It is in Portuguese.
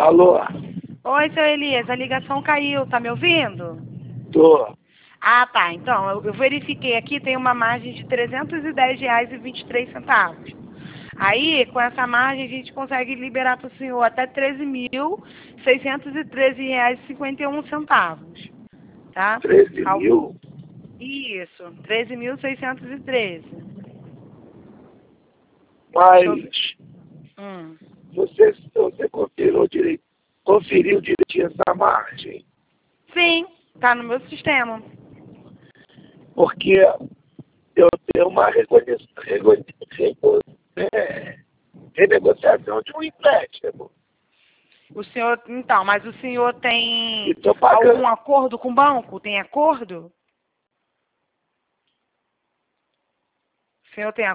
Alô? Oi, seu Elias, a ligação caiu, tá me ouvindo? Tô. Ah, tá. Então, eu verifiquei aqui, tem uma margem de R$ 310,23. Aí, com essa margem, a gente consegue liberar para o senhor até R$ 13.613,51, tá? 13 mil? Isso, 13.613. Mas Hum. você conferiu direitinho essa margem? Sim, tá no meu sistema. Porque eu tenho uma renegociação de um empréstimo. O senhor, então, mas o senhor E tem estou pagando. algum acordo com o banco? Tem acordo? O senhor tem